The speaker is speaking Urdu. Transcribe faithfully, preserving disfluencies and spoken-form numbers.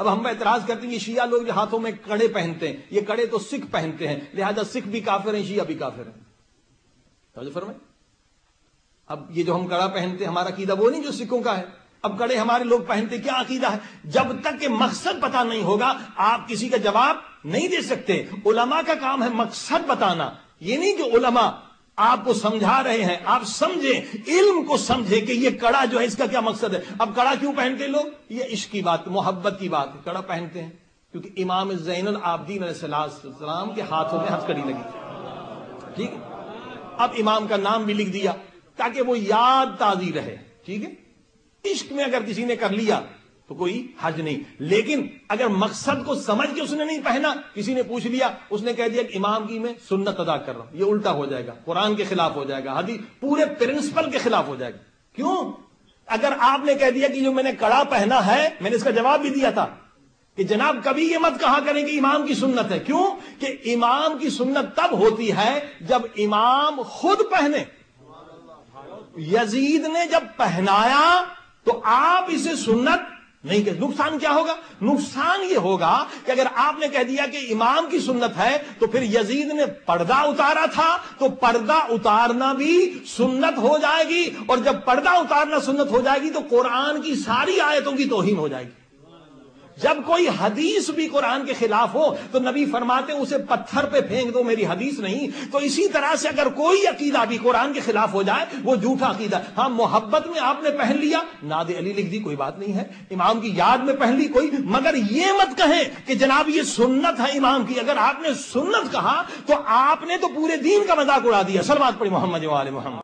اب ہم اعتراض کرتے ہیں یہ شیعہ لوگ جو ہاتھوں میں کڑے پہنتے ہیں، یہ کڑے تو سکھ پہنتے ہیں، لہذا سکھ بھی کافر ہیں، شیعہ بھی کافر ہیں. توجہ فرمائیں. اب یہ جو ہم کڑا پہنتے ہیں ہمارا عقیدہ وہ نہیں جو سکھوں کا ہے. اب کڑے ہمارے لوگ پہنتے، کیا عقیدہ ہے؟ جب تک کہ مقصد پتا نہیں ہوگا آپ کسی کا جواب نہیں دے سکتے. علماء کا کام ہے مقصد بتانا، یہ نہیں جو علماء آپ کو سمجھا رہے ہیں آپ سمجھیں، علم کو سمجھے کہ یہ کڑا جو ہے اس کا کیا مقصد ہے. اب کڑا کیوں پہنتے لوگ؟ یہ عشق کی بات، محبت کی بات. کڑا پہنتے ہیں کیونکہ امام زین العابدین علیہ السلام کے ہاتھوں میں ہتھکڑی لگی تھی. ٹھیک ہے، اب امام کا نام بھی لکھ دیا تاکہ وہ یاد تازی رہے. ٹھیک ہے، عشق میں اگر کسی نے کر لیا تو کوئی حج نہیں، لیکن اگر مقصد کو سمجھ کے اس نے نہیں پہنا، کسی نے پوچھ لیا، اس نے کہہ دیا کہ امام کی میں سنت ادا کر رہا ہوں، یہ الٹا ہو جائے گا، قرآن کے خلاف ہو جائے گا، حدیث پورے پرنسپل کے خلاف ہو جائے گا. کیوں؟ اگر آپ نے کہہ دیا کہ جو میں نے کڑا پہنا ہے، میں نے اس کا جواب بھی دیا تھا کہ جناب کبھی یہ مت کہا کریں کہ امام کی سنت ہے. کیوں کہ امام کی سنت تب ہوتی ہے جب امام خود پہنے. یزید نے جب پہنایا تو آپ اسے سنت نہیں کہ. نقصان کیا ہوگا؟ نقصان یہ ہوگا کہ اگر آپ نے کہہ دیا کہ امام کی سنت ہے تو پھر یزید نے پردہ اتارا تھا تو پردہ اتارنا بھی سنت ہو جائے گی، اور جب پردہ اتارنا سنت ہو جائے گی تو قرآن کی ساری آیتوں کی توہین ہو جائے گی. جب کوئی حدیث بھی قرآن کے خلاف ہو تو نبی فرماتے اسے پتھر پہ پھینک دو، میری حدیث نہیں. تو اسی طرح سے اگر کوئی عقیدہ بھی قرآن کے خلاف ہو جائے وہ جھوٹا عقیدہ. ہاں محبت میں آپ نے پہن لیا، ناد علی لکھ دی، کوئی بات نہیں ہے، امام کی یاد میں پہن لی کوئی، مگر یہ مت کہیں کہ جناب یہ سنت ہے امام کی. اگر آپ نے سنت کہا تو آپ نے تو پورے دین کا مذاق اڑا دیا. سلوات پڑھی محمد و آل محمد.